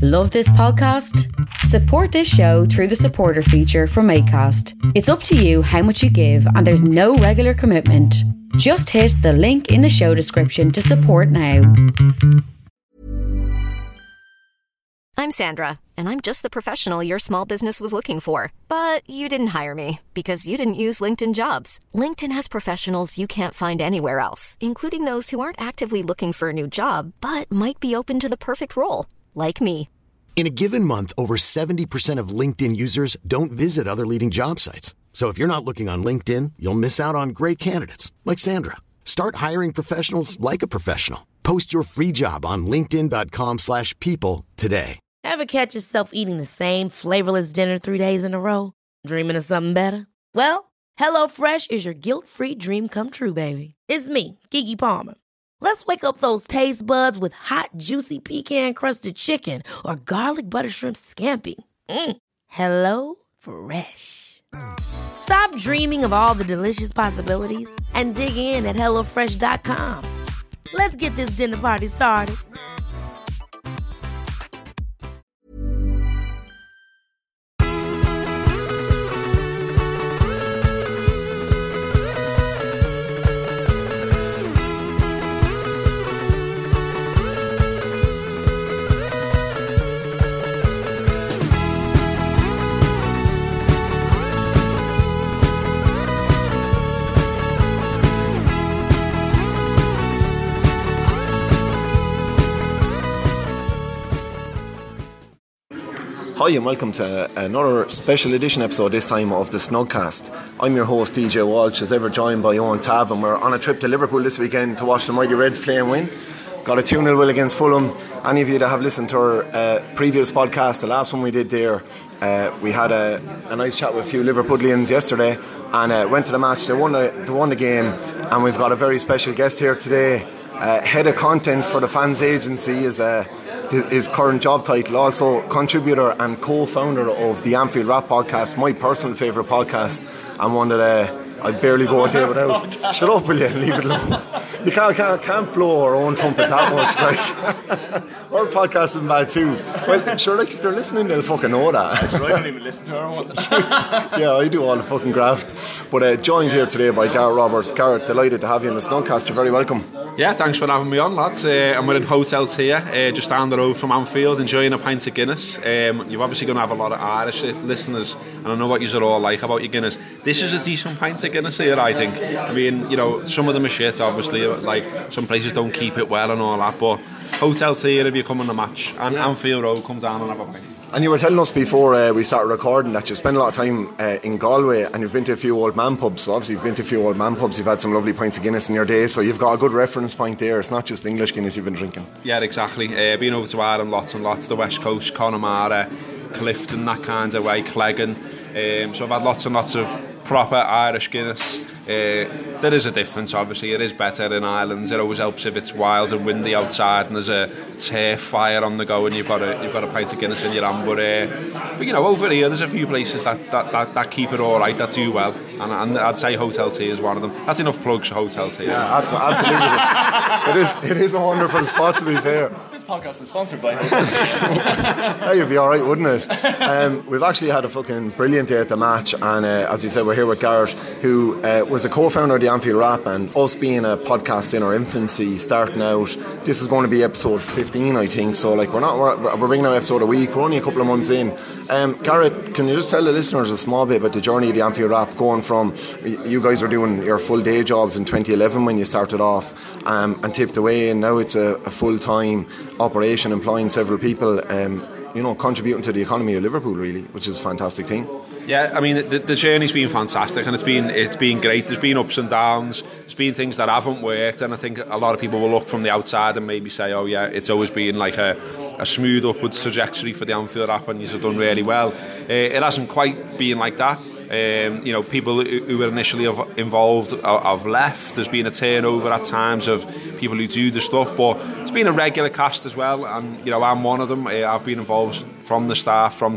Love this podcast? Support this show through the supporter feature from Acast. It's up to you how much you give and there's no regular commitment. Just hit the link in the show description to support now. I'm Sandra, and I'm just the professional your small business was looking for. But you didn't hire me because you didn't use LinkedIn Jobs. LinkedIn has professionals you can't find anywhere else, including those who aren't actively looking for a new job, but might be open to the perfect role, like me. In a given month, over 70% of LinkedIn users don't visit other leading job sites. So if you're not looking on LinkedIn, you'll miss out on great candidates like Sandra. Start hiring professionals like a professional. Post your free job on linkedin.com/people today. Ever catch yourself eating the same flavorless dinner 3 days in a row? Dreaming of something better? Well, HelloFresh is your guilt-free dream come true, baby. It's me, Keke Palmer. Let's wake up those taste buds with hot, juicy pecan-crusted chicken or garlic butter shrimp scampi. Hello Fresh. Stop dreaming of all the delicious possibilities and dig in at HelloFresh.com. Let's get this dinner party started. Hi and welcome to another special edition episode, this time of the Snugcast. I'm your host DJ Walsh, as ever joined by Owen Tab, and we're on a trip to Liverpool this weekend to watch the mighty Reds play and win. Got a 2-0 win against Fulham. Any of you that have listened to our previous podcast, the last one we did there, we had a nice chat with a few Liverpudlians yesterday and went to the match. They won the game, and we've got a very special guest here today. Head of content for the Fans Agency is his current job title, also contributor and co-founder of the Anfield Rap podcast, my personal favourite podcast, and one that I barely go a day without. Shut up, will you? Leave it alone. You can't blow our own trumpet that much. Like, our podcast isn't bad too. Well, sure, like if they're listening, they'll fucking know that. Sure, I don't even listen to our one. Yeah, I do all the fucking graft. But joined here today by Gareth Roberts. Gareth, delighted to have you in the Snugcast. You're very welcome. Yeah, thanks for having me on, lads. I'm in Hotel Tia, just down the road from Anfield, enjoying a pint of Guinness. You're obviously going to have a lot of Irish listeners, and I know what you're all like about your Guinness. This is a decent pint of Guinness here, I think. I mean, you know, some of them are shit, obviously, like some places don't keep it well and all that, but Hotel Tia, if you come on the match, and Anfield Road, come down and have a pint. And you were telling us before we started recording that you spend a lot of time in Galway, and you've been to a few old man pubs. So obviously you've been to a few old man pubs, you've had some lovely pints of Guinness in your day, so you've got a good reference point there. It's not just English Guinness you've been drinking. Yeah, exactly. Been over to Ireland lots and lots, the West Coast, Connemara, Clifton, that kind of way, Cleggan. So I've had lots and lots of proper Irish Guinness. There is a difference, obviously. It is better in Ireland. It always helps if it's wild and windy outside and there's a turf fire on the go and you've got a pint of Guinness in your hand. But you know, over here there's a few places that keep it all right, that do well, and I'd say Hotel Tea is one of them. That's enough plugs for Hotel Tea. Yeah, absolutely. It is a wonderful spot, to be fair. This podcast is sponsored by Hotel Tea. Hey, you'd be alright, wouldn't it? We've actually had a fucking brilliant day at the match, and as you said, we're here with Gareth, who was a co-founder of the Anfield Rap, and us being a podcast in our infancy, starting out, this is going to be episode 15, I think. So like we're bringing out an episode a week. We're only a couple of months in. Gareth, can you just tell the listeners a small bit about the journey of the Anfield Rap, going from you guys were doing your full day jobs in 2011 when you started off, and tipped away, and now it's a full-time operation employing several people, contributing to the economy of Liverpool, really, which is a fantastic thing. Yeah, I mean, the journey's been fantastic, and it's been great. There's been ups and downs. There's been things that haven't worked, and I think a lot of people will look from the outside and maybe say, oh yeah, it's always been like a smooth upwards trajectory for the Anfield Rap, and you've done really well. It hasn't quite been like that. People who were initially involved have left. There's been a turnover at times of people who do the stuff, but it's been a regular cast as well, and I'm one of them. I've been involved from the start, from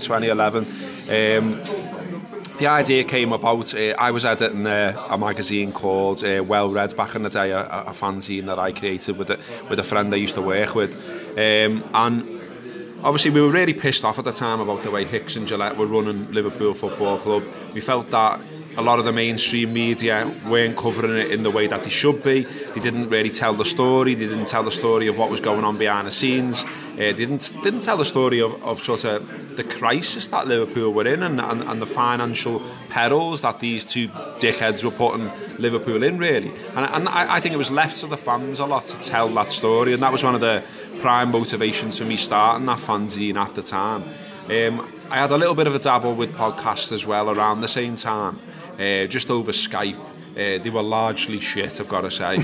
2011. The idea came about, I was editing a magazine called Well Read back in the day, a fanzine that I created with a friend I used to work with, and obviously we were really pissed off at the time about the way Hicks and Gillette were running Liverpool Football Club. We felt that a lot of the mainstream media weren't covering it in the way that they should be. They didn't really tell the story. They didn't tell the story of what was going on behind the scenes. They didn't tell the story of sort of the crisis that Liverpool were in and the financial perils that these two dickheads were putting Liverpool in, really. And I think it was left to the fans a lot to tell that story, and that was one of the prime motivations for me starting that fanzine at the time. I had a little bit of a dabble with podcasts as well around the same time. Just over Skype. They were largely shit, I've got to say.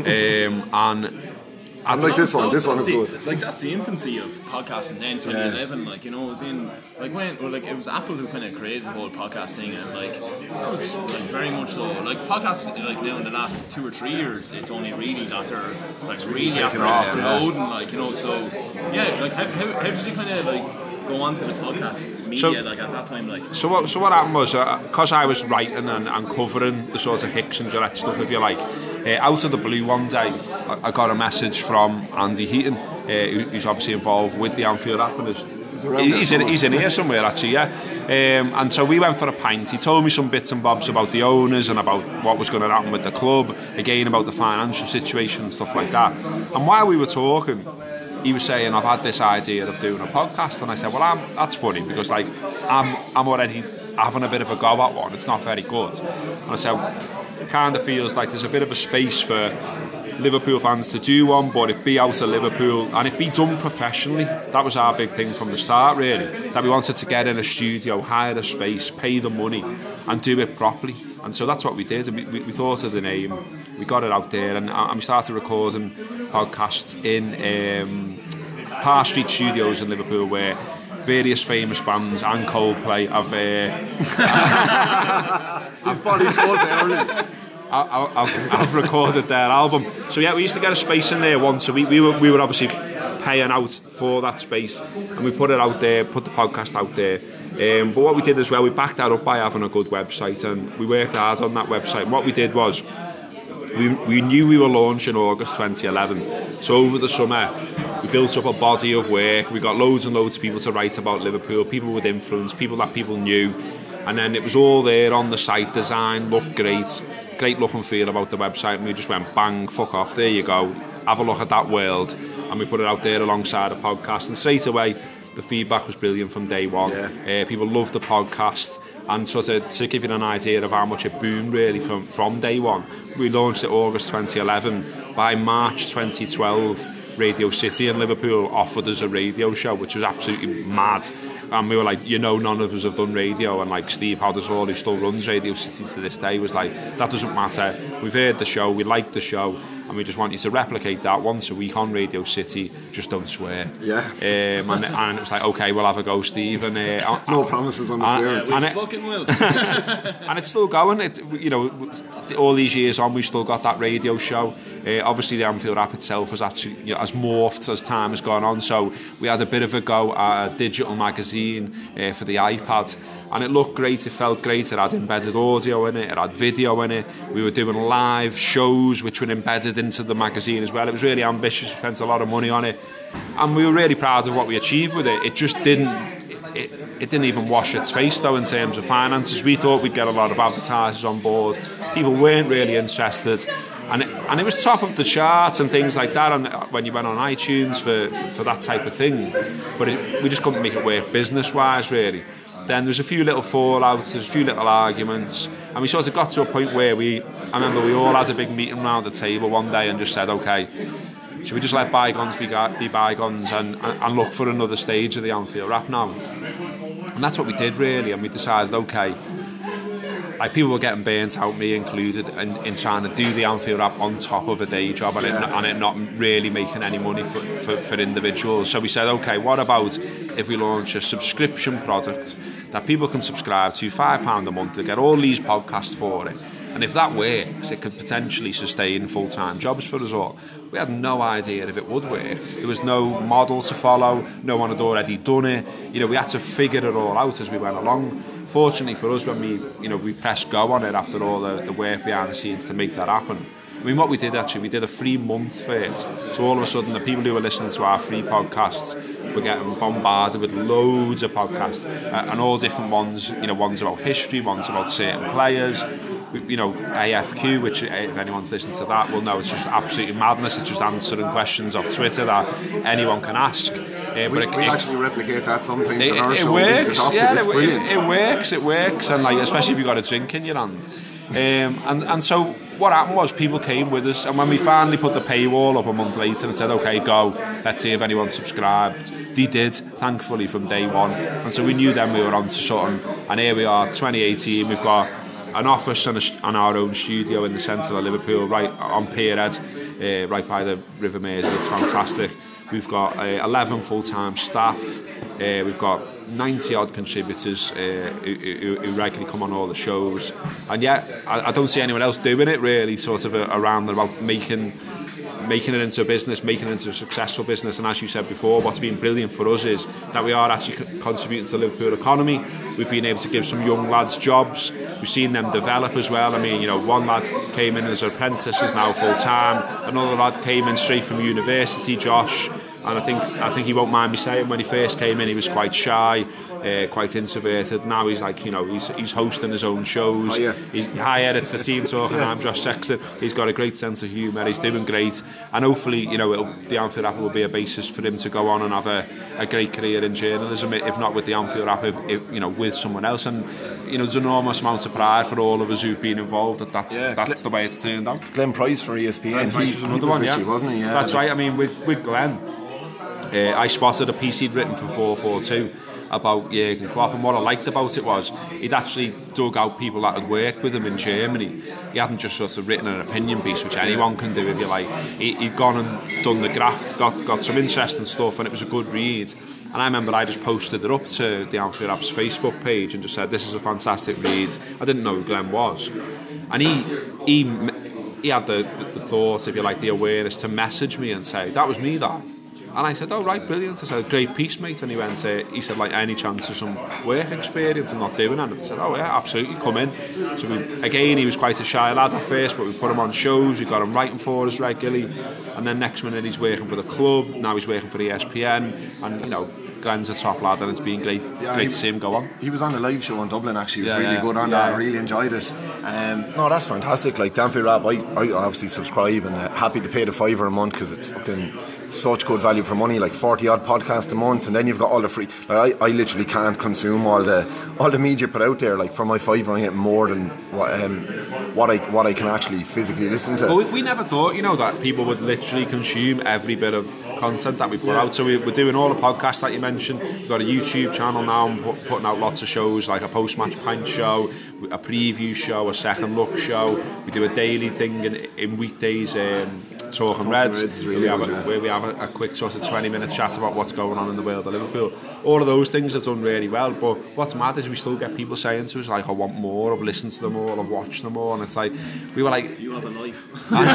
And like this one is good. Like, that's the infancy of podcasting then, 2011. Like, you know, it was in like when, or like it was Apple who kind of created the whole podcast thing, and like that was like very much so. Like podcasts, like now in the last 2 or 3 years, it's only really got their like really after exploding, like, you know. So yeah, like how did you kind of like go on to the podcast media like at that time? Like, so what happened was, because I was writing and covering the sort of Hicks and Gillette stuff, if you like, out of the blue one day I got a message from Andy Heaton, who's obviously involved with the Anfield app, and he's in here somewhere actually, yeah. And so we went for a pint. He told me some bits and bobs about the owners and about what was going to happen with the club, again about the financial situation and stuff like that. And while we were talking, he was saying, I've had this idea of doing a podcast, and I said, well, that's funny, because like I'm already having a bit of a go at one. It's not very good. And I said, it kind of feels like there's a bit of a space for Liverpool fans to do one, but it be out of Liverpool and it be done professionally. That was our big thing from the start, really, that we wanted to get in a studio, hire a space, pay the money and do it properly. And so that's what we did. We thought of the name, we got it out there, and we started recording podcasts in Park Street Studios in Liverpool, where various famous bands and Coldplay have I've recorded their album. So yeah, we used to get a space in there once a week. We were obviously paying out for that space, and we put it out there, put the podcast out there. But what we did as well, we backed that up by having a good website, and we worked hard on that website. And what we did was, we knew we were launching August 2011. So over the summer, we built up a body of work. We got loads and loads of people to write about Liverpool, people with influence, people that people knew. And then it was all there on the site, design, looked great look and feel about the website. And we just went, bang, fuck off, there you go. Have a look at that world. And we put it out there alongside a podcast. And straight away, the feedback was brilliant from day one. Yeah. People loved the podcast. And sort of to give you an idea of how much it boomed really from day one, we launched it August 2011. By March 2012, Radio City in Liverpool offered us a radio show, which was absolutely mad. And we were like, you know, none of us have done radio. And like Steve Hoddesall, who still runs Radio City to this day, was like, that doesn't matter. We've heard the show, we like the show, and we just want you to replicate that once a week on Radio City. Just don't swear. Yeah. And it was like, okay, we'll have a go, Steve. And no promises on the swearing. We fucking will. And it's still going. You know, all these years on, we've still got that radio show. Obviously, the Anfield app itself has actually has morphed as time has gone on. So we had a bit of a go at a digital magazine for the iPad, and it looked great. It felt great. It had embedded audio in it. It had video in it. We were doing live shows which were embedded into the magazine as well. It was really ambitious. We spent a lot of money on it, and we were really proud of what we achieved with it. It just didn't. It didn't even wash its face though in terms of finances. We thought we'd get a lot of advertisers on board. People weren't really interested. And it was top of the charts and things like that, and when you went on iTunes for that type of thing. But we just couldn't make it work business-wise, really. Then there's a few little fallouts, there's a few little arguments, and we sort of got to a point where I remember we all had a big meeting around the table one day and just said, okay, should we just let bygones be bygones and look for another stage of the Anfield Rap now? And that's what we did, really, and we decided, okay, like people were getting burnt out, me included, in trying to do the Anfield app on top of a day job and it not really making any money for individuals. So we said, okay, what about if we launch a subscription product that people can subscribe to, £5 a month, to get all these podcasts for it. And if that works, it could potentially sustain full-time jobs for us all. We had no idea if it would work. There was no model to follow. No one had already done it. You know, we had to figure it all out as we went along. Fortunately for us, when we pressed go on it after all the work behind the scenes to make that happen, I mean, what we did actually, we did a free month first. So all of a sudden, the people who were listening to our free podcasts were getting bombarded with loads of podcasts, and all different ones. You know, ones about history, ones about certain players. You know, AFQ, which if anyone's listened to that will know it's just absolutely madness. It's just answering questions off Twitter that anyone can ask. We actually replicate that sometimes on our show. Works, yeah, it works, and like especially if you've got a drink in your hand. And so what happened was people came with us, and when we finally put the paywall up a month later and said, okay, go, let's see if anyone subscribed, they did, thankfully, from day one. And so we knew then we were on to something, and here we are, 2018, we've got an office and our own studio in the centre of Liverpool, right on Pierhead, right by the River Mersey. It's fantastic. We've got 11 full-time staff. We've got 90 odd contributors who regularly come on all the shows, and yet I don't see anyone else doing it really, sort of around about making it into a business, making it into a successful business. And as you said before, what's been brilliant for us is that we are actually contributing to the Liverpool economy. We've been able to give some young lads jobs. We've seen them develop as well. I mean, you know, one lad came in as an apprentice, is now full time. Another lad came in straight from university, Josh. And I think he won't mind me saying, when he first came in, he was quite shy, quite introverted. Now he's like, you know, he's hosting his own shows. He's hired. It's the team talking. I'm Josh Sexton. He's got a great sense of humour. He's doing great, and hopefully, you know, the Anfield App will be a basis for him to go on and have a great career in journalism. If not with the Anfield App, if you know, with someone else. And you know, there's an enormous amount of pride for all of us who've been involved. That's the way it's turned out. Glenn Price for ESPN. He was another one, yeah. Wasn't he? Yeah. That's right. I mean, with Glenn. I spotted a piece he'd written for 442 about Jurgen Klopp, and what I liked about it was he'd actually dug out people that had worked with him in Germany. He hadn't just sort of written an opinion piece, which anyone can do if you like. He'd gone and done the graft, got some interesting stuff, and it was a good read. And I remember I just posted it up to the Anfield App's Facebook page and just said, this is a fantastic read. I didn't know who Glenn was. And he had the thought, if you like, the awareness to message me and say, that was me, that. And I said, oh right, brilliant. I said, great piece, mate. And he said, like, any chance of some work experience? I'm not doing it. And I said, oh yeah, absolutely, come in. So again, he was quite a shy lad at first, but we put him on shows, we got him writing for us regularly, and then next minute he's working for the club, now he's working for ESPN, and you know, Glenn's a top lad, and it's been great to see him go on. He was on the live show in Dublin actually. He was really good on that. I really enjoyed it. No, that's fantastic. Like the Anfield App, I obviously subscribe, and happy to pay the $5 a month because it's fucking such good value for money. Like 40 odd podcasts a month, and then you've got all the free. Like I literally can't consume all the media put out there. Like for my $5, I get more than what I can actually physically listen to. Well, we never thought, you know, that people would literally consume every bit of content that we put out. So we're doing all the podcasts that you mentioned. We've got a YouTube channel now and putting out lots of shows, like a post-match pint show, a preview show, a second look show. We do a daily thing in weekdays, Talking Reds, where we have a quick sort of 20-minute chat about what's going on in the world of Liverpool. All of those things have done really well, but what's mad is we still get people saying to us like, I want more, I've listened to them all, I've watched them all, and it's like, we were like, you have a life.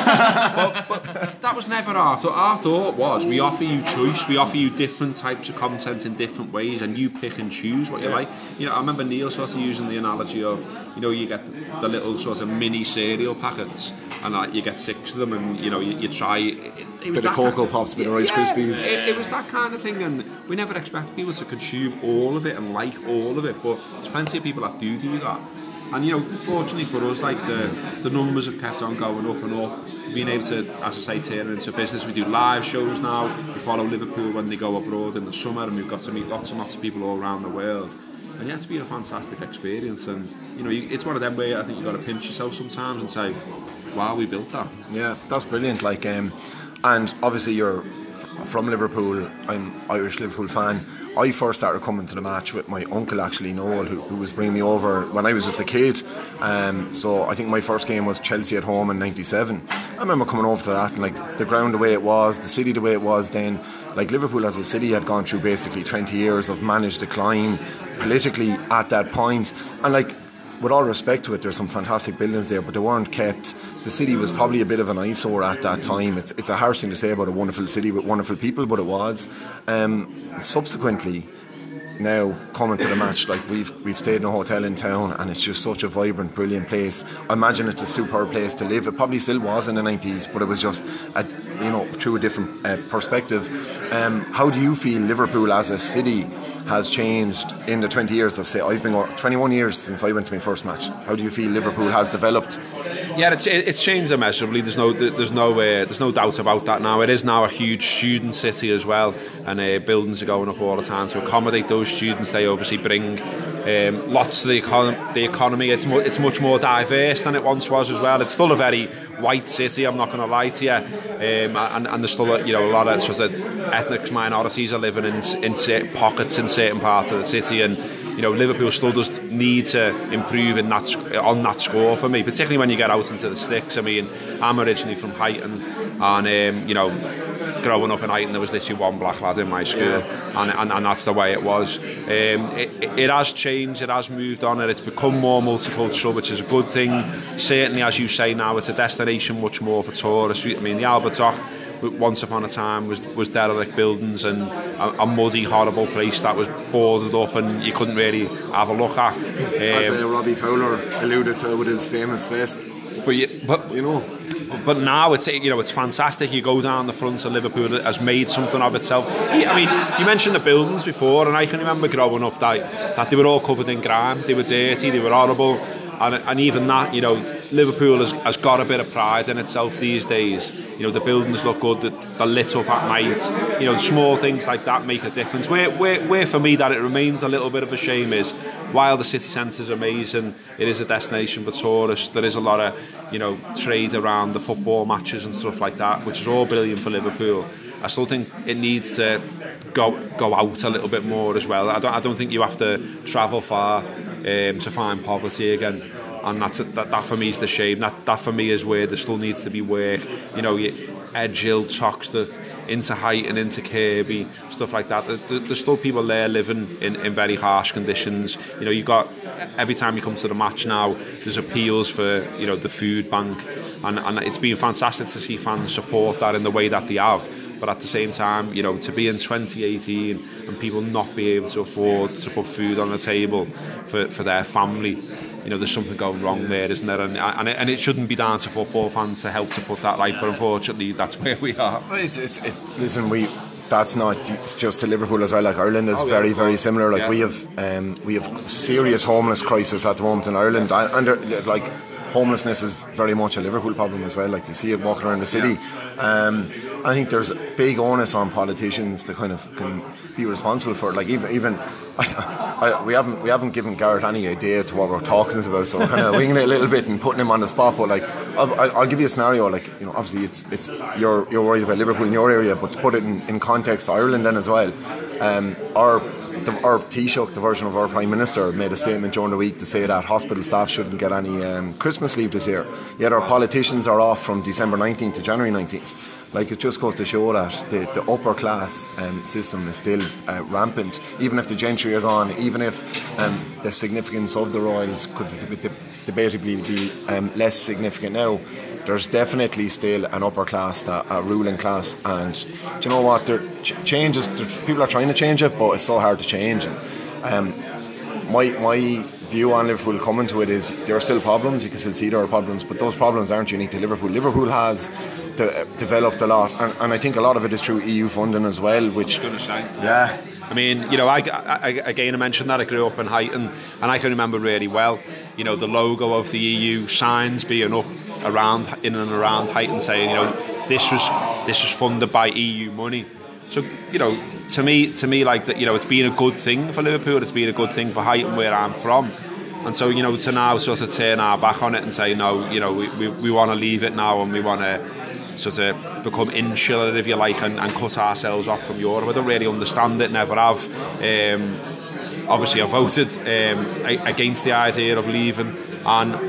but that was never our thought. Our thought was, we offer you choice, we offer you different types of content in different ways, and you pick and choose what you like. You know, I remember Neil sort of using the analogy of, you know, you get the little sort of mini cereal packets, and like you get 6 of them, and you know, you try it was bit of Cocoa Pops, bit of Rice Krispies. It was that kind of thing, and we never expect people to consume all of it and like all of it, but there's plenty of people that do that. And you know, fortunately for us, like the numbers have kept on going up and up. We've been able to, as I say, turn it into a business. We do live shows now. We follow Liverpool when they go abroad in the summer, and we've got to meet lots and lots of people all around the world. And yeah, it's been a fantastic experience. And you know, it's one of them where I think you've got to pinch yourself sometimes and say, wow, we built that. Yeah, that's brilliant. Like, and obviously you're from Liverpool. I'm Irish Liverpool fan. I first started coming to the match with my uncle, actually, Noel, who was bringing me over when I was just a kid. So I think my first game was Chelsea at home in '97. I remember coming over to that, and like the ground the way it was, the city the way it was then. Like Liverpool as a city had gone through basically 20 years of managed decline politically at that point. And like, with all respect to it, there's some fantastic buildings there, but they weren't kept. The city was probably a bit of an eyesore at that time. It's a harsh thing to say about a wonderful city with wonderful people, but it was. Subsequently, now coming to the match, like we've stayed in a hotel in town, and it's just such a vibrant, brilliant place. I imagine it's a superb place to live. It probably still was in the 90s, but it was just through a different perspective. How do you feel Liverpool as a city has changed in the 20 years? I've been 21 years since I went to my first match. How do you feel Liverpool has developed? Yeah, it's changed immeasurably. There's no doubt about that now. It is now a huge student city as well, and buildings are going up all the time to accommodate those students. They obviously bring lots to the economy. It's much more diverse than it once was as well. It's still a very white city, I'm not going to lie to you, and there's still a lot of sort of ethnic minorities are living in certain pockets in certain parts of the city, and Liverpool still does need to improve on that score for me, particularly when you get out into the sticks. I mean, I'm originally from Huyton, and growing up in Huyton there was literally one black lad in my school, and that's the way it was. It has changed, it has moved on, and it's become more multicultural, which is a good thing. Certainly, as you say now, it's a destination much more for tourists. I mean, the Albert Dock once upon a time was derelict buildings and a muddy, horrible place that was boarded up and you couldn't really have a look at. As Robbie Fowler alluded to with his famous vest. But now it's fantastic. You go down the front of Liverpool, it has made something of itself. I mean, you mentioned the buildings before, and I can remember growing up that they were all covered in grime. They were dirty, they were horrible, and even that, Liverpool has got a bit of pride in itself these days. The buildings look good, they're lit up at night. Small things like that make a difference. Where for me that it remains a little bit of a shame is, while the city centre is amazing, it is a destination for tourists. There is a lot of trade around the football matches and stuff like that, which is all brilliant for Liverpool. I still think it needs to go out a little bit more as well. I don't think you have to travel far to find poverty again. And that for me is the shame. That for me is where there still needs to be work. Edgehill, Toxteth, into Huyton, into Kirby, stuff like that. There's still people there living in very harsh conditions. You've got, every time you come to the match now, there's appeals for the food bank, and it's been fantastic to see fans support that in the way that they have. But at the same time, to be in 2018 and people not be able to afford to put food on the table for their family, there's something going wrong there, isn't there? And it shouldn't be down to football fans to help to put that right, but unfortunately that's where we are. That's not just to Liverpool as well. Like, Ireland is very similar. Like, we have serious homeless crisis at the moment in Ireland, and homelessness is very much a Liverpool problem as well. Like, you see it walking around the city. I think there's a big onus on politicians to can be responsible for it. Like, even we haven't given Garrett any idea to what we're talking about, so we're kind of winging it a little bit and putting him on the spot. But I'll give you a scenario. Obviously it's you're worried about Liverpool in your area, but to put it in context to Ireland then as well. Our Taoiseach, the version of our Prime Minister, made a statement during the week to say that hospital staff shouldn't get any Christmas leave this year. Yet our politicians are off from December 19th to January 19th. Like, it just goes to show that the upper class system is still rampant. Even if the gentry are gone, even if the significance of the royals could debatably be less significant now, there's definitely still an upper class, a ruling class, and do you know what? People are trying to change it, but it's so hard to change. And my view on Liverpool coming to it is there are still problems. You can still see there are problems, but those problems aren't unique to Liverpool. Liverpool has developed a lot, and I think a lot of it is through EU funding as well, which I mean, I mentioned that I grew up in Huyton, and I can remember really well, the logo of the EU signs being up in and around Huyton saying, this was funded by EU money. So, to me, like that, it's been a good thing for Liverpool. It's been a good thing for Huyton, where I'm from. And so, to now sort of turn our back on it and say, no, we want to leave it now, and we want to sort of become insular, if you like, and cut ourselves off from Europe. I don't really understand it, never have. Obviously, I voted against the idea of leaving, and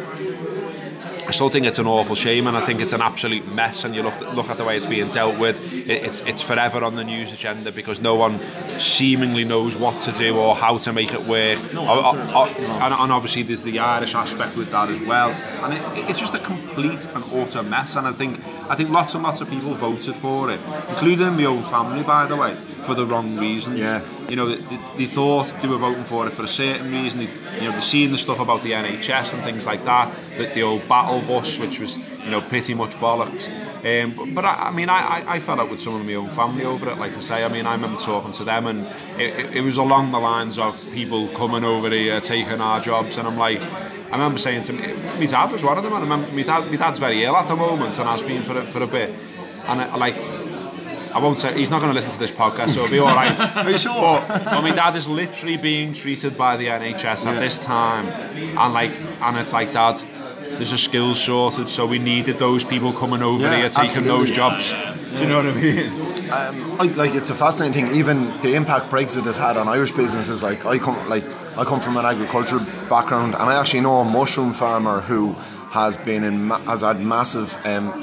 I still think it's an awful shame, and I think it's an absolute mess. And you look at the way it's being dealt with, it's forever on the news agenda because no one seemingly knows what to do or how to make it work. And obviously there's the Irish aspect with that as well, and it's just a complete and utter mess. And I think lots and lots of people voted for it, including my own family, by the way, for the wrong reasons. Yeah. you know, they thought they were voting for it for a certain reason. They've seen the stuff about the NHS and things like that, the old battle bus, which was, you know, pretty much bollocks. But I fell out with some of my own family over it. Like I say, I mean, I remember talking to them, and it was along the lines of people coming over here, taking our jobs, and I'm like, I remember saying to me, my dad was one of them, and I remember my dad's very ill at the moment, and has been for a bit, and I won't say, he's not going to listen to this podcast, so it'll be alright. Are you sure? But my dad is literally being treated by the NHS at this time, and it's like, Dad, there's a skills shortage, so we needed those people coming over here taking those jobs. Do you know what I mean? It's a fascinating thing. Even the impact Brexit has had on Irish businesses. I come from an agricultural background, and I actually know a mushroom farmer who has been has had massive. Not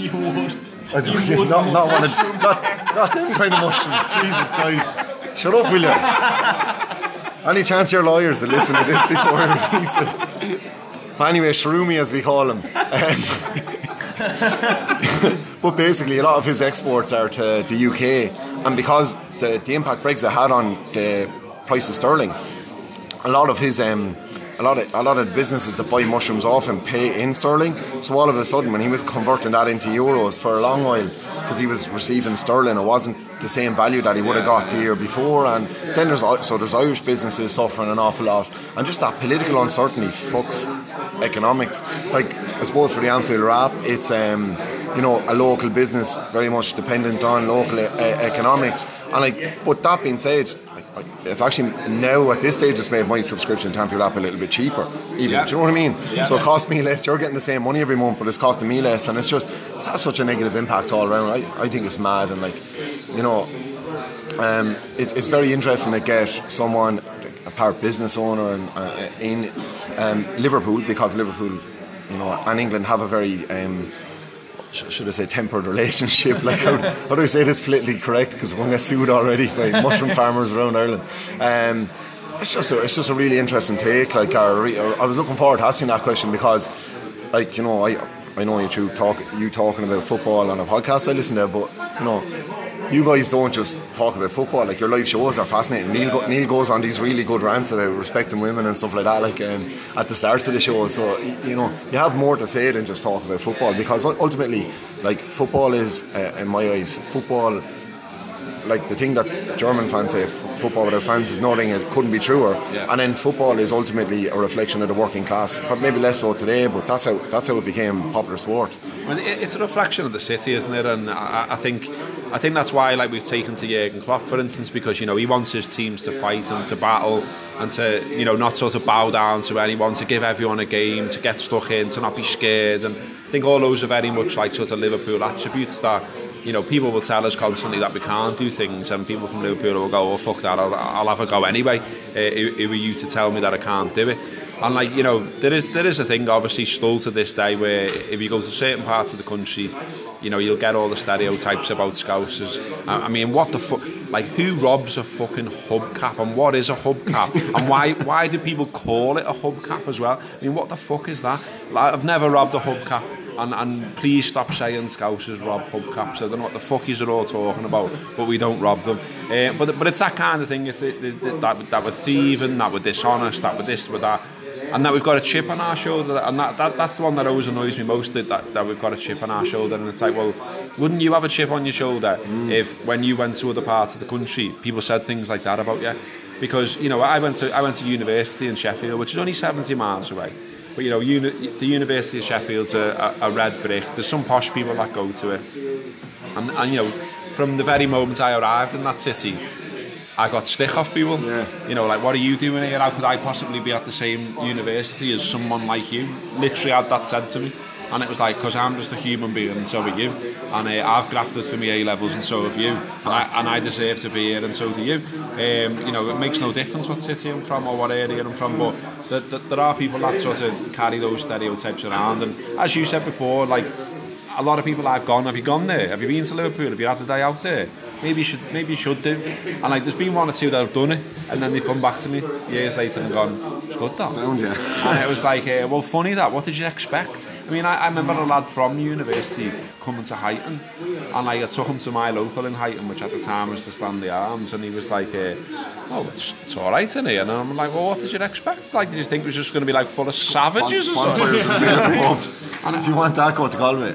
them kind of mushrooms. Jesus Christ! Shut up, will you? Any chance your lawyers to listen to this before he reads it? But anyway, shroomy as we call him. But basically, a lot of his exports are to the UK, and because the impact Brexit had on the price of sterling, a lot of his a lot of businesses that buy mushrooms off him pay in sterling. So all of a sudden, when he was converting that into euros for a long while, because he was receiving sterling, it wasn't the same value that he would have got the year before. And then there's Irish businesses suffering an awful lot, and just that political uncertainty fucks economics. Like, I suppose for the Anfield Wrap, it's a local business very much dependent on local economics. And but that being said, it's actually now at this stage it's made my subscription to Anfield Wrap a little bit cheaper. Do you know what I mean? Yeah. So it costs me less. You're getting the same money every month, but it's costing me less, and it's has such a negative impact all around. I think it's mad, and it's very interesting to get someone, a part business owner in Liverpool, because Liverpool, and England have a very should I say tempered relationship. Like, how do I say this politically correct? Because we're going to get sued already by mushroom farmers around Ireland. It's just a really interesting take. I was looking forward to asking that question, because, I know you talking about football on a podcast I listen to, but you guys don't just talk about football. Like, your live shows are fascinating. Neil goes on these really good rants about respecting women and stuff like that, at the starts of the show. So you have more to say than just talk about football, because ultimately, football is, in my eyes, football. Like, the thing that German fans say, football without fans is nothing, it couldn't be truer. Yeah. And then football is ultimately a reflection of the working class, but maybe less so today, but that's how it became popular sport. Well, it's a reflection of the city, isn't it? And I think that's why, we've taken to Jurgen Klopp, for instance, because he wants his teams to fight and to battle, and to not sort of bow down to anyone, to give everyone a game, to get stuck in, to not be scared. And I think all those are very much sort of Liverpool attributes that people will tell us constantly that we can't do things, and people from Liverpool will go, oh fuck that, I'll have a go anyway. Who are you to tell me that I can't do it? And there is a thing obviously still to this day where if you go to certain parts of the country, you'll get all the stereotypes about Scousers. I mean, what the fuck? Who robs a fucking hubcap, and what is a hubcap, and why do people call it a hubcap as well? I mean, what the fuck is that? I've never robbed a hubcap. And please stop saying Scousers rob hubcaps. I don't know what the fuckies are all talking about, but we don't rob them. But it's that kind of thing. It's that we're thieving, that we're dishonest, that we're this, we're that, and that we've got a chip on our shoulder. And that's the one that always annoys me most. That we've got a chip on our shoulder, and it's like, well, wouldn't you have a chip on your shoulder if, when you went to other parts of the country, people said things like that about you? Because I went to university in Sheffield, which is only 70 miles away. But the University of Sheffield's a red brick. There's some posh people that go to it, and from the very moment I arrived in that city, I got stick off people. Yeah. What are you doing here? How could I possibly be at the same university as someone like you? Literally had that said to me. And it was like, because I'm just a human being, and so are you. And I've grafted for my A-levels, and so have you. And I deserve to be here, and so do you. It makes no difference what city I'm from or what area I'm from, but there are people that sort of carry those stereotypes around. And as you said before, a lot of people have you gone there? Have you been to Liverpool? Have you had a day out there? Maybe you should do. And there's been one or two that have done it. and then they come back to me years later and gone, it's good that. Sound, yeah. And it was like, well, funny that, what did you expect? I mean, I remember a lad from university coming to Huyton, and like, I took him to my local in Huyton, which at the time was the Stanley Arms, and he was like, oh, it's alright in here. And I'm like, well, what did you expect? Like, did you think it was just going to be like full of savages or something? Bonfires in the middle of the pub. And if you want that, go to Galway.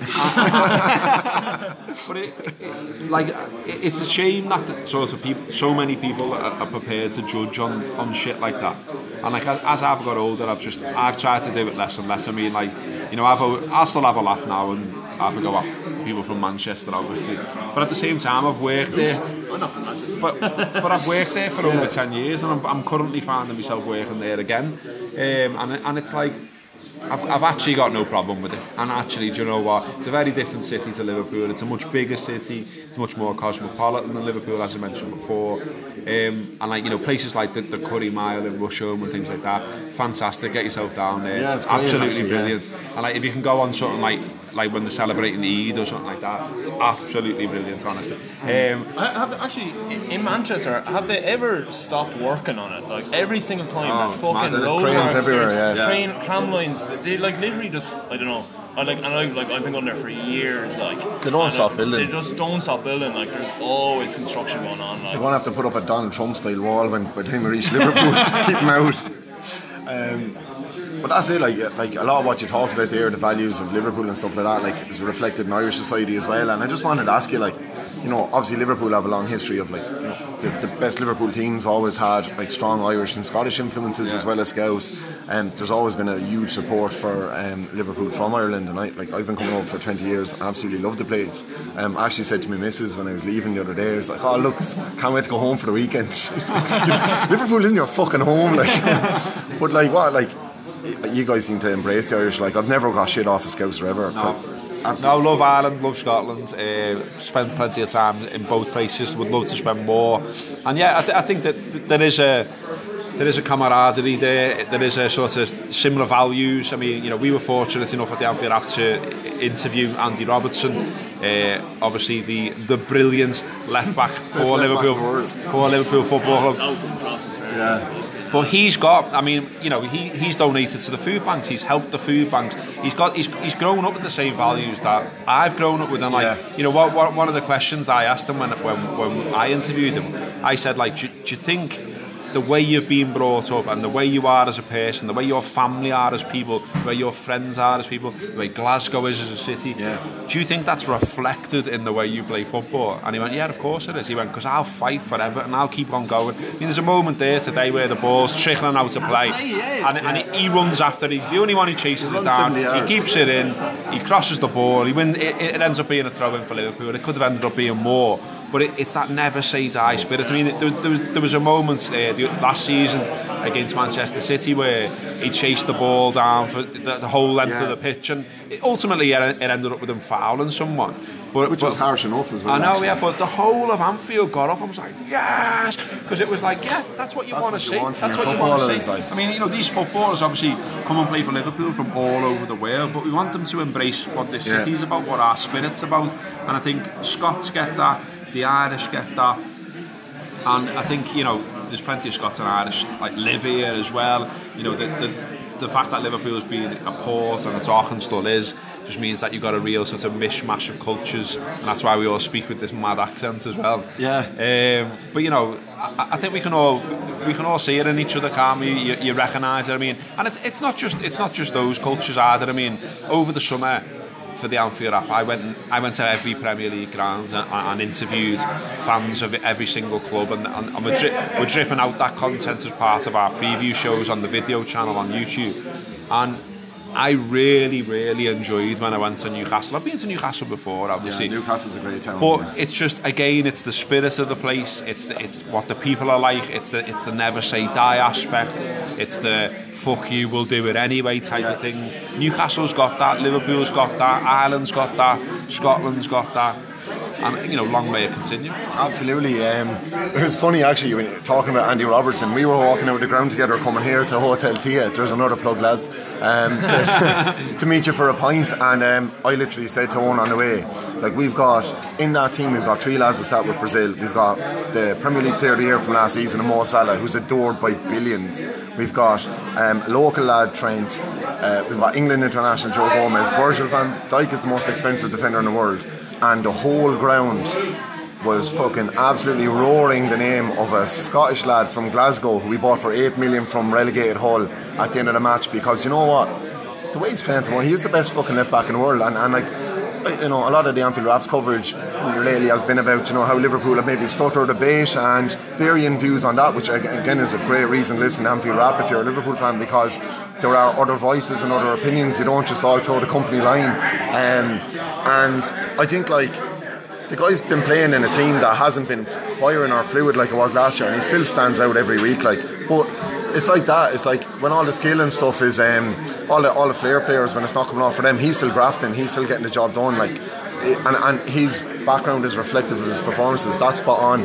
But it's a shame that sort of people, so many people are prepared to judge on shit like that. And like, as I've got older, I've tried to do it less and less. I mean, like, you know, I'll still have a laugh now and have a go at people from Manchester, obviously. But at the same time, I've worked there. I'm not from Manchester. But I've worked there for over 10 years, and I'm currently finding myself working there again. And it's like, I've actually got no problem with it. And actually, do you know what? It's a very different city to Liverpool. It's a much bigger city. It's much more cosmopolitan than Liverpool, as I mentioned before. And like, you know, places like the Curry Mile in Rusholme and things like that, fantastic. Get yourself down there. Yeah, it's brilliant, absolutely actually, brilliant. Yeah. And like, if you can go on something like when they're celebrating Eid or something like that, it's absolutely brilliant, honestly. Actually, in Manchester, have they ever stopped working on it? Like, every single time, there's fucking road cranes everywhere, yeah. Tram lines. They like literally just, I don't know. I've been going there for years. Like, they don't stop building. They just don't stop building. Like, there's always construction going on. Like, they won't have to put up a Donald Trump style wall by the time we reach Liverpool. Keep them out. But that's it. Like a lot of what you talked about there, the values of Liverpool and stuff like that, like, is reflected in Irish society as well. And I just wanted to ask you, like, you know, obviously Liverpool have a long history of, like, you know, the best Liverpool teams always had like strong Irish and Scottish influences, as well as Scouse. And there's always been a huge support for Liverpool from Ireland. And I've been coming over for 20 years. I absolutely love the place. I actually said to my missus when I was leaving the other day, I was like, oh look, can't wait to go home for the weekend. Like, Liverpool isn't your fucking home, like. But like, what, like, you guys seem to embrace the Irish. Like, I've never got shit off of Scouser ever. No, love Ireland, love Scotland. Spent plenty of time in both places. Would love to spend more. And yeah, I think that there is a camaraderie there. There is a sort of similar values. I mean, you know, we were fortunate enough at the Anfield Wrap to interview Andy Robertson, obviously the brilliant left back for Liverpool Football Club. Yeah. But he's got, I mean, you know, he's donated to the food banks. He's helped the food banks. He's grown up with the same values that I've grown up with. And like, you know, one of the questions I asked him when I interviewed him, I said, like, do you think the way you've been brought up and the way you are as a person, the way your family are as people, the way your friends are as people, the way Glasgow is as a city, do you think that's reflected in the way you play football? And he went, yeah, of course it is. He went, because I'll fight forever and I'll keep on going. I mean, there's a moment there today where the ball's trickling out to play, and he runs after it. He's the only one who chases it down. He keeps it in, he crosses the ball, he wins. It ends up being a throw-in for Liverpool. It could have ended up being more. But it's that never say die spirit. I mean, there was a moment last season against Manchester City where he chased the ball down for the whole length of the pitch, and ultimately it ended up with him fouling someone. Which was harsh enough as well. I know, actually. Yeah, but the whole of Anfield got up and was like, yes! Because it was like, yeah, that's what you want to see. That's what you want to see. Like. I mean, you know, these footballers obviously come and play for Liverpool from all over the world, but we want them to embrace what this city's about, what our spirit's about. And I think Scots get that, the Irish get that, and I think, you know, there's plenty of Scots and Irish like live here as well. You know, the fact that Liverpool has been a port and it's often still is, just means that you've got a real sort of mishmash of cultures, and that's why we all speak with this mad accent as well. But you know, I think we can all see it in each other, can't we? You recognise it. I mean, and it's not just those cultures either. I mean, over the summer, for the Anfield Wrap, I went to every Premier League ground and interviewed fans of every single club, and we're dripping out that content as part of our preview shows on the video channel on YouTube. And I really, really enjoyed when I went to Newcastle. I've been to Newcastle before, obviously. Yeah, Newcastle's a great town. But it's just, again, it's the spirit of the place. It's what the people are like. It's the never say die aspect. It's the fuck you, we'll do it anyway type of thing. Newcastle's got that. Liverpool's got that. Ireland's got that. Scotland's got that. and long may it continue. Absolutely. It was funny actually when you're talking about Andy Robertson. We were walking out the ground together coming here to Hotel Tia. There's another plug, lads, to meet you for a pint, and I literally said to Owen on the way, like, we've got in that team, we've got 3 lads that start with Brazil. We've got the Premier League Player of the Year from last season, Mo Salah, who's adored by billions. We've got a local lad, Trent. We've got England international Joe Gomez. Virgil van Dijk is the most expensive defender in the world, and the whole ground was fucking absolutely roaring the name of a Scottish lad from Glasgow who we bought for 8 million from relegated Hull at the end of the match, because you know what, the way he's playing at the moment, he's the best fucking left back in the world, and like, a lot of the Anfield Raps coverage lately has been about how Liverpool have maybe stuttered a bit, and varying views on that, which again is a great reason to listen to Anfield Rap if you're a Liverpool fan, because there are other voices and other opinions. You don't just all toe the company line, and I think like the guy's been playing in a team that hasn't been firing or fluid like it was last year, and he still stands out every week. Like, but it's like that. It's like when all the skill and stuff is all the flair players, when it's not coming off for them, he's still grafting, he's still getting the job done. Like, and his background is reflective of his performances. That's spot on.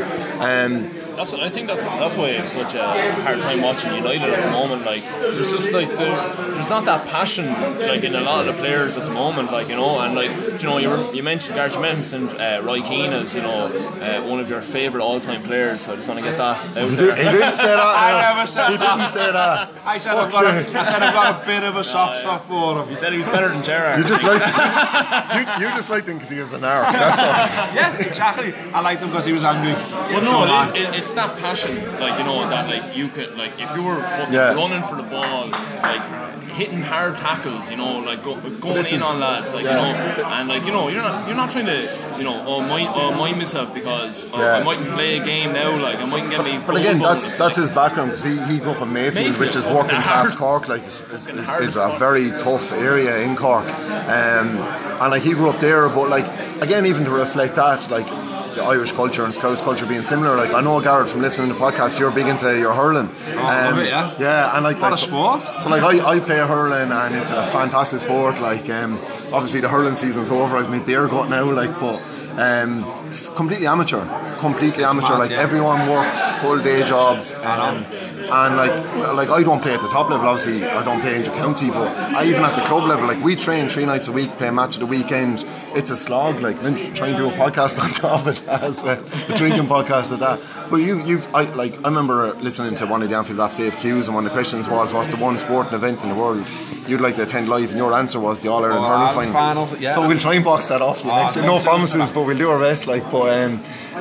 I think that's why it's such a hard time watching United at the moment. Like, there's just like there's not that passion like in a lot of the players at the moment. Like, and like, you mentioned Gareth, you mentioned Roy Keane as one of your favourite all-time players. So I just want to get that out there. He didn't say that. I never said he that. Didn't say that. I said I've got a bit of a soft spot for him. He said he was better than Gerrard. You just liked him because he was an narc. That's all. Yeah, exactly. I liked him because he was angry. Well, no, it's that passion, like, that like you could, like, if you were fucking running for the ball, like hitting hard tackles, like going in on lads, like, and like, you're not trying to, mind myself because I mightn't play a game now, like I mightn't get me. But again, that's his background, because he grew up in Mayfield, which is working class Cork, like is a very tough area in Cork, and like he grew up there. But like, again, even to reflect that, like, the Irish culture and Scouse culture being similar. Like, I know, Garrett, from listening to the podcast, you're big into your hurling. Yeah, and like, what a sport. So like, I play hurling, and it's a fantastic sport. Like, obviously the hurling season's over. I've made beer gut now, like, but completely amateur. Like, everyone works full day jobs, and like I don't play at the top level. Obviously, I don't play inter-county, but even at the club level, like, we train 3 nights a week, play a match at the weekend. It's a slog. Like, then try and do a podcast on top of that as well, a drinking podcast at that. But I remember listening to one of the Anfield Raps Dave Hughes, and one of the questions was, what's the one sporting event in the world you'd like to attend live? And your answer was the All-Ireland hurling final. Yeah. So we'll try and box that off next year. No promises, but we'll do our best. Like, but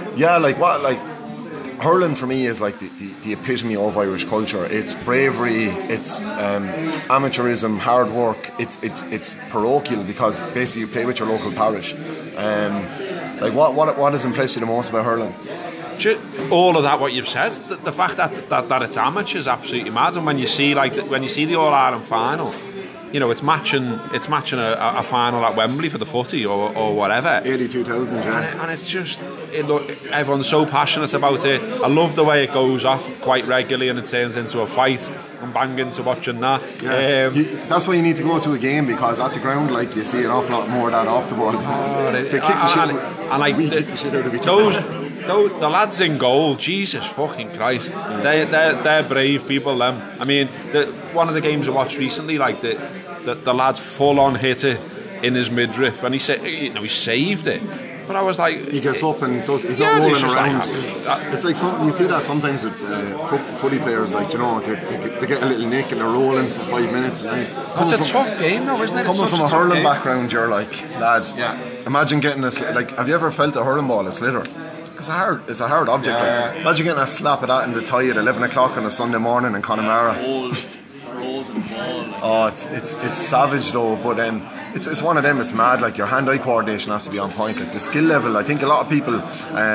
hurling for me is like the epitome of Irish culture. It's bravery, it's amateurism, hard work. It's parochial, because basically you play with your local parish. Like, what has impressed you the most about hurling? All of that, what you've said, the fact that it's amateur is absolutely mad. And when you see the All-Ireland final, it's matching a final at Wembley for the footy or whatever. 82,000, yeah. And it's just, everyone's so passionate about it. I love the way it goes off quite regularly and it turns into a fight. I'm banging to watching that. Yeah. That's why you need to go to a game, because at the ground, like, you see an awful lot more of that off the ball. They kick the shit out of each other. The lads in goal, Jesus fucking Christ, they're brave people, them. I mean, one of the games I watched recently, like the lad's full on hit it in his midriff, and he said, he saved it. But I was like, he gets up and he's not rolling around. It's like you see that sometimes with footy players, like, they get a little nick and they're rolling for 5 minutes. It's a tough game, though, isn't it? Coming from a hurling background, you're like, lad, imagine getting like, have you ever felt a hurling ball a sliotar? It's a hard object. Like. Imagine getting a slap of that in the tie at 11 o'clock on a Sunday morning in Connemara. Frozen ball. Oh, it's savage though, but it's one of them. It's mad. Like, your hand-eye coordination has to be on point. Like, the skill level, I think a lot of people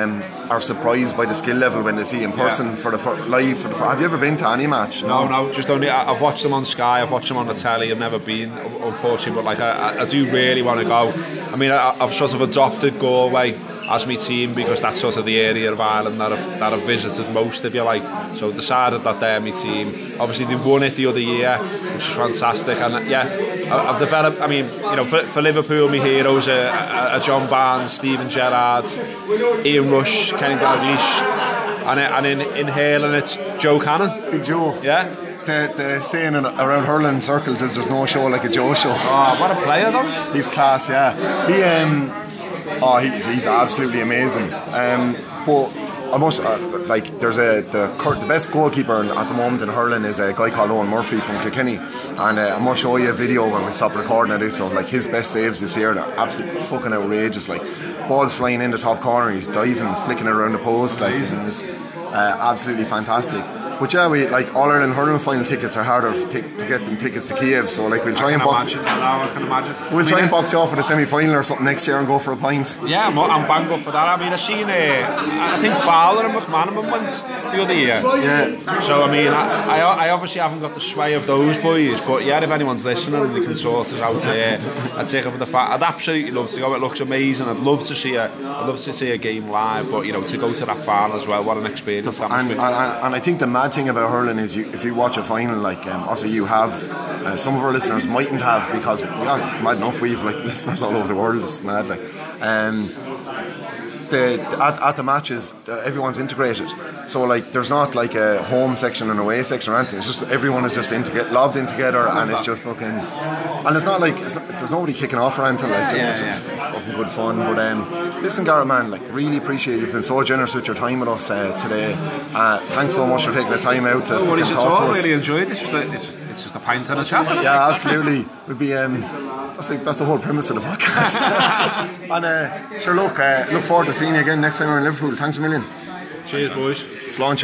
are surprised by the skill level when they see in person live. Have you ever been to any match? No, just only. I've watched them on Sky. I've watched them on the telly. I've never been, unfortunately, but like I do really want to go. I mean, I've sort of adopted Galway as my team because that's sort of the area of Ireland that I've visited most, if you like. So decided that they're my team. Obviously, they won it the other year, which is fantastic. And yeah, I've developed. I mean, you know, for Liverpool, my heroes are John Barnes, Steven Gerrard, Ian Rush, Kenny Dalglish, and in hurling it's Joe Cannon. Big Joe. Yeah. The saying around hurling circles is there's no show like a Joe show. Oh, what a player though. He's class, yeah. He's absolutely amazing. But I must there's the best goalkeeper at the moment in hurling is a guy called Owen Murphy from Kilkenny, and I must show you a video when we stop recording of this of like his best saves this year. They're absolutely fucking outrageous. Like balls flying in the top corner, he's diving, flicking it around the post, like it's absolutely fantastic. But yeah, we like All Ireland hurling final tickets are harder to get than tickets to Kiev. So like we'll try and box. I can imagine. We'll try and box you off for the semi-final or something next year and go for a pint. Yeah, I'm bang up for that. I mean, I've seen I think Fowler and McManaman went the other year. Yeah. So I mean, I obviously haven't got the sway of those boys, but yeah, if anyone's listening, they can sort us out here. I'd take it for the fact. I'd absolutely love to go. It looks amazing. I'd love to see a game live, but you know, to go to that final as well, what an experience. And I think the mad thing about hurling is if you watch a final, like obviously you have some of our listeners mightn't have, because mad enough we've like listeners all over the world. It's mad, like at the matches everyone's integrated, so like there's not like a home section and away section or anything. It's just everyone is just lobbed in together, and it's just fucking, and it's not like there's nobody kicking off or anything, like it's fucking good fun. But listen, Gareth, man, like really appreciate you've been so generous with your time with us today. Thanks so much for taking the time out to fucking talk to us. I really enjoyed it. It's just a pint and a chat. Yeah, absolutely. We'd be that's the whole premise of the podcast. And sure, look forward to seeing you again next time we're in Liverpool. Thanks a million. Cheers, boys. Sláinte.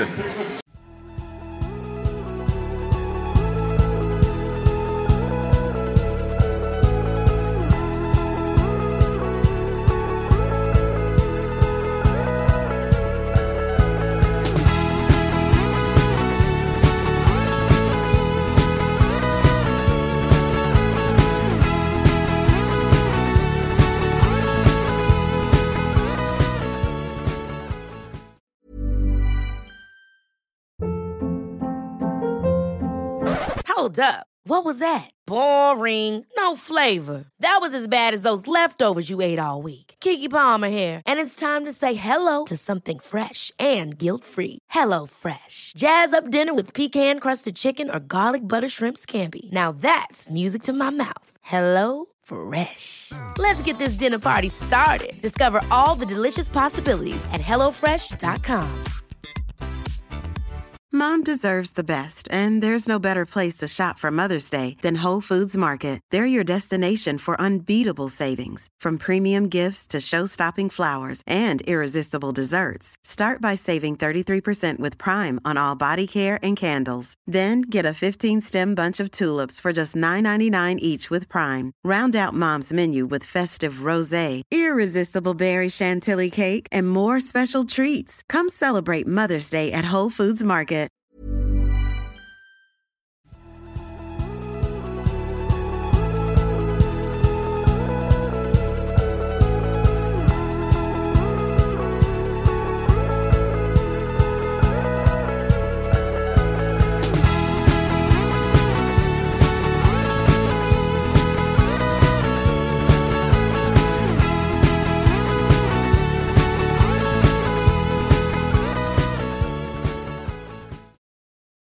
Hold up. What was that? Boring. No flavor. That was as bad as those leftovers you ate all week. Keke Palmer here, and it's time to say hello to something fresh and guilt-free. Hello Fresh. Jazz up dinner with pecan-crusted chicken or garlic butter shrimp scampi. Now that's music to my mouth. Hello Fresh. Let's get this dinner party started. Discover all the delicious possibilities at HelloFresh.com. Mom deserves the best, and there's no better place to shop for Mother's Day than Whole Foods Market. They're your destination for unbeatable savings, from premium gifts to show-stopping flowers and irresistible desserts. Start by saving 33% with Prime on all body care and candles. Then get a 15-stem bunch of tulips for just $9.99 each with Prime. Round out Mom's menu with festive rosé, irresistible berry chantilly cake, and more special treats. Come celebrate Mother's Day at Whole Foods Market.